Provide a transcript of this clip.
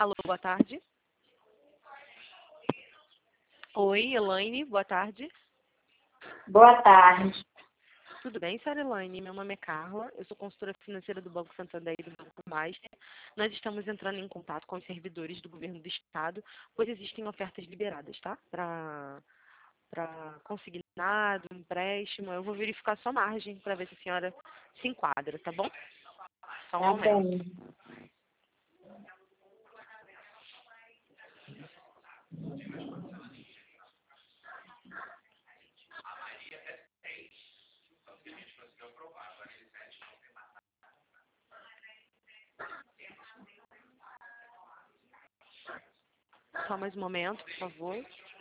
Alô, boa tarde. Oi, Elaine, boa tarde. Boa tarde. Tudo bem, senhora Elaine? Meu nome é Carla, eu sou consultora financeira do Banco Santander e do Banco Master. Nós estamos entrando em contato com os servidores do governo do estado, pois existem ofertas liberadas, tá? Para consignado, empréstimo. Eu vou verificar sua margem para ver se a senhora se enquadra, tá bom? Só um Tá momento. bem. Só mais um momento, por favor.